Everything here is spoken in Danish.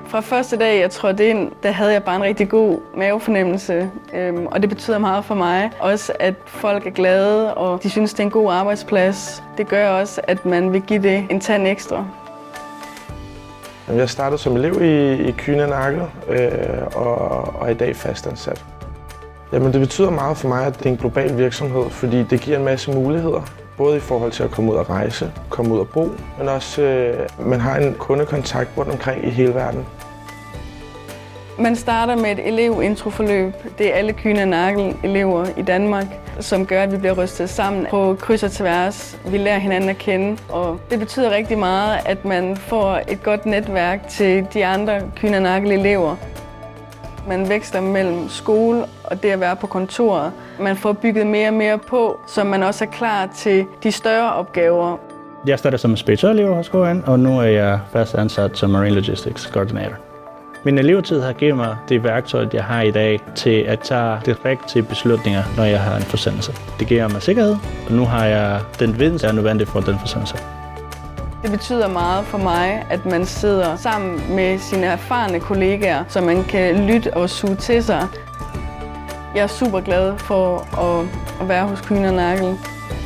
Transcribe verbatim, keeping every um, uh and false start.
Fra første dag, jeg trådte ind, der havde jeg bare en rigtig god mavefornemmelse, øhm, og det betyder meget for mig. Også at folk er glade, og de synes, det er en god arbejdsplads. Det gør også, at man vil give det en tand ekstra. Jeg startede som elev i, i Kühne Nagel øh, og, og er i dag fastansat. Jamen, det betyder meget for mig, at det er en global virksomhed, fordi det giver en masse muligheder. Både i forhold til at komme ud og rejse, komme ud og bo, men også øh, man har en kundekontakt rundt omkring i hele verden. Man starter med et elevintroforløb. Det er alle Kühne Nagel-elever i Danmark, som gør, at vi bliver rystet sammen på kryds og tværs. Vi lærer hinanden at kende, og det betyder rigtig meget, at man får et godt netværk til de andre Kühne Nagel-elever. Man veksler mellem skole og det at være på kontoret. Man får bygget mere og mere på, så man også er klar til de større opgaver. Jeg startede som speditørelev hos K N, og nu er jeg fast ansat som Marine Logistics Coordinator. Min elevetid har givet mig det værktøj, jeg har i dag, til at tage direkt til beslutninger, når jeg har en forsendelse. Det giver mig sikkerhed, og nu har jeg den viden, der er nødvendig for den forsendelse. Det betyder meget for mig, at man sidder sammen med sine erfarne kollegaer, så man kan lytte og suge til sig. Jeg er super glad for at være hos Kühne Nagel.